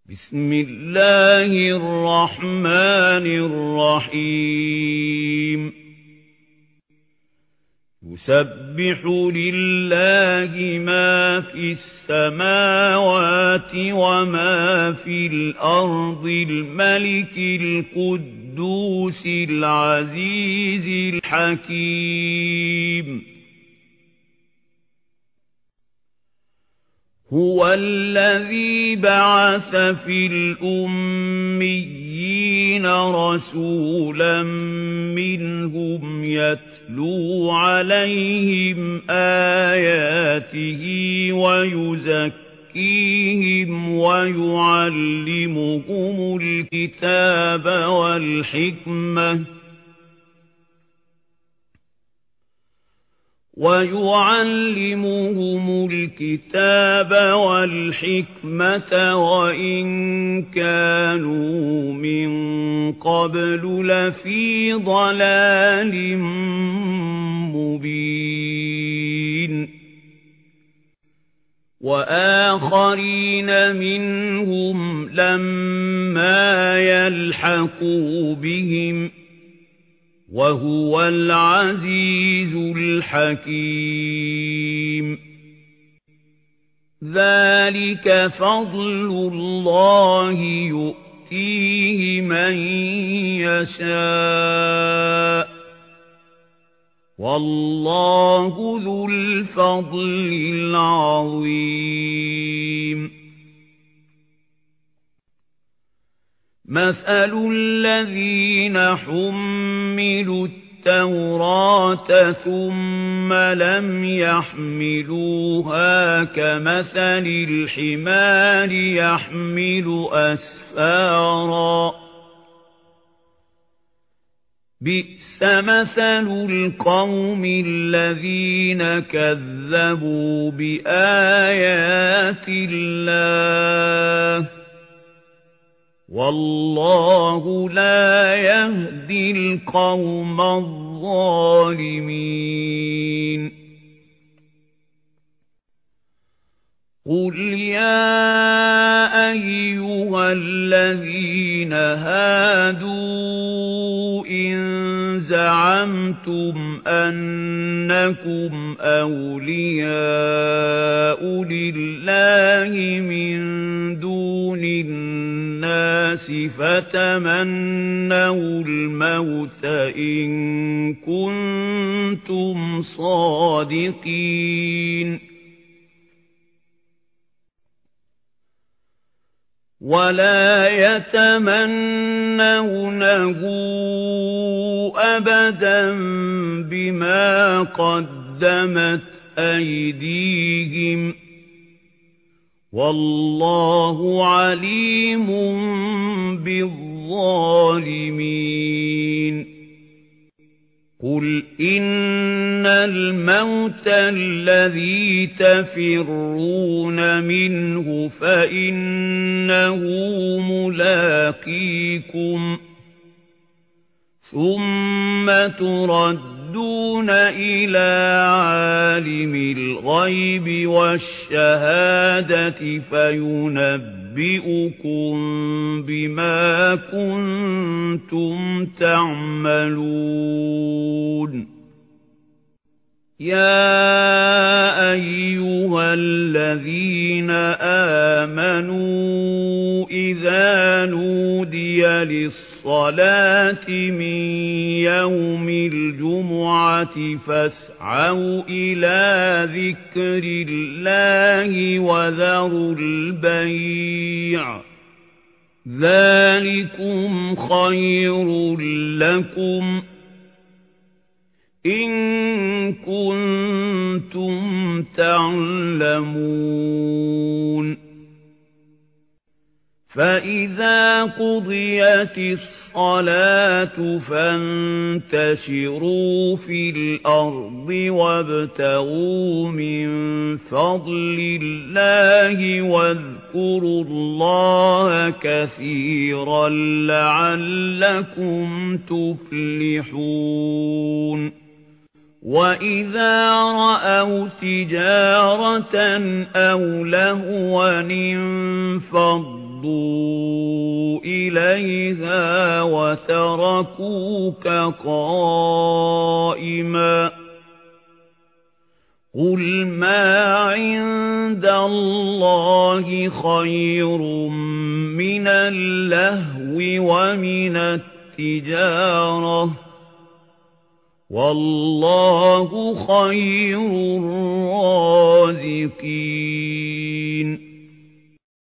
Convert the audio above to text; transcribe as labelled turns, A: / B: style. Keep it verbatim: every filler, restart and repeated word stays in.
A: بسم الله الرحمن الرحيم يسبح لله ما في السماوات وما في الأرض الملك القدوس العزيز الحكيم هو الذي بعث في الأميين رسولا منهم يتلو عليهم آياته ويزكيهم ويعلمهم الكتاب والحكمة ويعلمهم الكتاب والحكمة وإن كانوا من قبل لفي ضلال مبين وآخرين منهم لما يلحقوا بهم وهو العزيز الحكيم ذلك فضل الله يؤتيه من يشاء والله ذو الفضل العظيم مثل الذين حملوا التوراة ثم لم يحملوها كمثل الحمار يحمل أسفارا بئس مثل القوم الذين كذبوا بآيات الله والله لا يهدي القوم الظالمين قل يا أيها الذين هادوا إن زعمتم أنكم أولياء لله من دون الناس فتمنوا الموت إن كنتم صادقين ولا يتمنونه أبدا بما قدمت أيديهم والله عليم بالظالمين قل إن الموت الذي تفرون منه فإنه ملاقيكم ثم تردون إلى عالم الغيب والشهادة فينبئكم بما كنتم تعملون يا أيها الذين آمنوا إذا نودي للصلاة من يوم الجمعة فاسعوا إلى ذكر الله وذروا البيع ذلكم خير لكم إن كنتم تعلمون فإذا قضيت الصلاة فانتشروا في الأرض وابتغوا من فضل الله واذكروا الله كثيرا لعلكم تفلحون وَإِذَا رَأَوْا تِجَارَةً أَوْ لَهْوًا انفَضُّوا فَضُّوا إِلَيْهَا وَتَرَكُوكَ قَائِمًا ۚ قُلْ مَا عِندَ اللَّهِ خَيْرٌ مِّنَ اللَّهْوِ وَمِنَ التِّجَارَةِ ۚ وَاللَّهُ خَيْرُ الرَّازِقِينَ